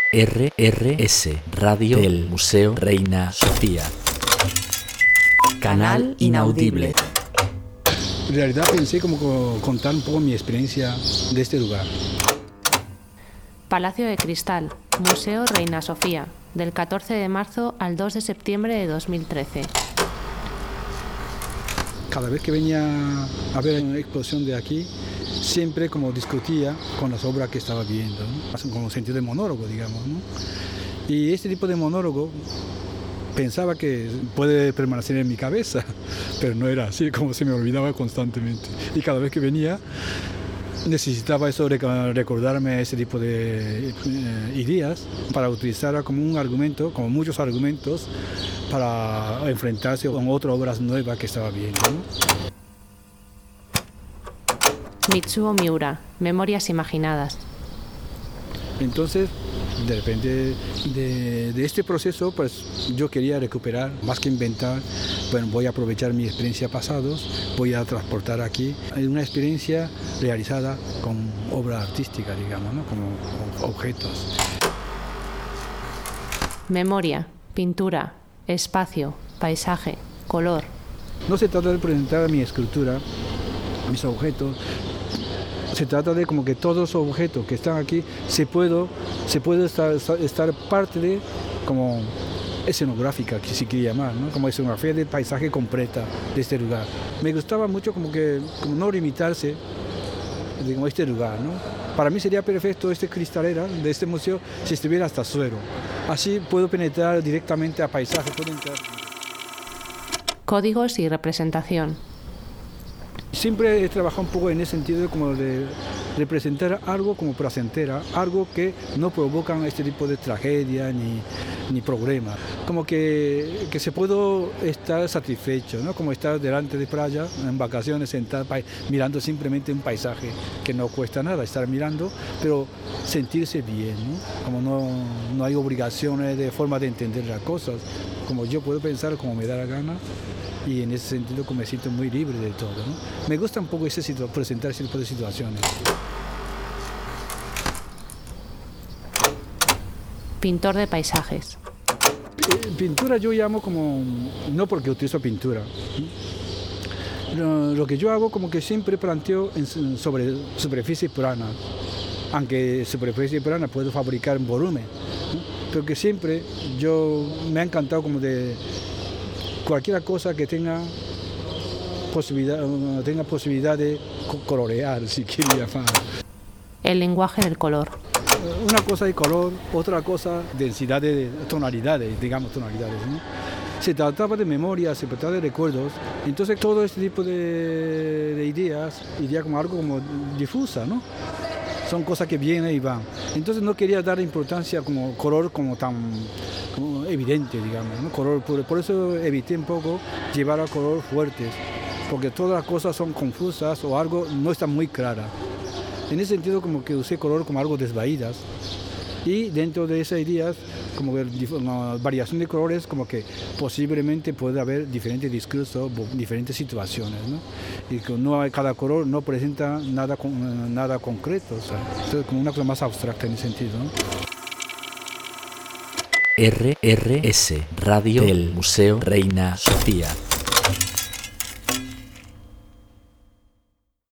RRS, Radio del Museo Reina Sofía. Canal Inaudible. En realidad pensé como contar un poco mi experiencia de este lugar. Palacio de Cristal, Museo Reina Sofía, del 14 de marzo al 2 de septiembre de 2013. Cada vez que venía a ver una exposición de aquí, siempre como discutía con las obras que estaba viendo, ¿no? Como sentido de monólogo, digamos, ¿no? Y este tipo de monólogo pensaba que puede permanecer en mi cabeza, pero no era así, como se me olvidaba constantemente. Y cada vez que venía, necesitaba eso, recordarme ese tipo de ideas para utilizarla como un argumento, como muchos argumentos, para enfrentarse con otras obras nuevas que estaba viendo, ¿no? Mitsuo Miura, Memorias Imaginadas. Entonces, de repente, de este proceso, pues yo quería recuperar, más que inventar, bueno, voy a aprovechar mi experiencia pasados, voy a transportar aquí una experiencia realizada con obra artística, digamos, ¿no? Como objetos. Memoria, pintura, espacio, paisaje, color. No se trata de presentar mi escultura, mis objetos. Se trata de como que todos los objetos que están aquí se puede estar parte de como escenográfica, que se quiere llamar, ¿no? Como escenografía de paisaje completa de este lugar. Me gustaba mucho como no limitarse de este lugar, ¿no? Para mí sería perfecto esta cristalera de este museo si estuviera hasta suelo. Así puedo penetrar directamente a paisaje, puedo entrar. Códigos y representación. Siempre he trabajado un poco en ese sentido como de representar algo como placentera, algo que no provocan este tipo de tragedia ni problema. Como que se puede estar satisfecho, ¿no? Como estar delante de playa, en vacaciones, sentado, mirando simplemente un paisaje que no cuesta nada estar mirando, pero sentirse bien, ¿no? Como no hay obligaciones de forma de entender las cosas, como yo puedo pensar como me da la gana. Y en ese sentido como me siento muy libre de todo, ¿no? Me gusta un poco presentar ese tipo de situaciones. Pintor de paisajes. Pintura yo llamo como, no porque utilizo pintura. Lo que yo hago como que siempre planteo sobre superficie plana. Aunque superficie plana puedo fabricar en volumen, ¿no? Pero que siempre me ha encantado como de cualquier cosa que tenga posibilidad de colorear, si quiere llamar. El lenguaje del color. Una cosa de color, otra cosa densidad de tonalidades, ¿no? Se trataba de memoria, se trataba de recuerdos, entonces todo este tipo de ideas iría como algo como difusa, ¿no? Son cosas que vienen y van. Entonces no quería dar importancia como color como evidente, digamos, ¿no? Color puro. Por eso evité un poco llevar a color fuertes, porque todas las cosas son confusas o algo no está muy clara. En ese sentido como que usé color como algo desvaídas y dentro de esas ideas como una variación de colores como que posiblemente puede haber diferentes discursos, diferentes situaciones, ¿no? Y que cada color no presenta nada concreto, o sea, es como una cosa más abstracta en ese sentido, ¿no? RRS, Radio del Museo Reina Sofía.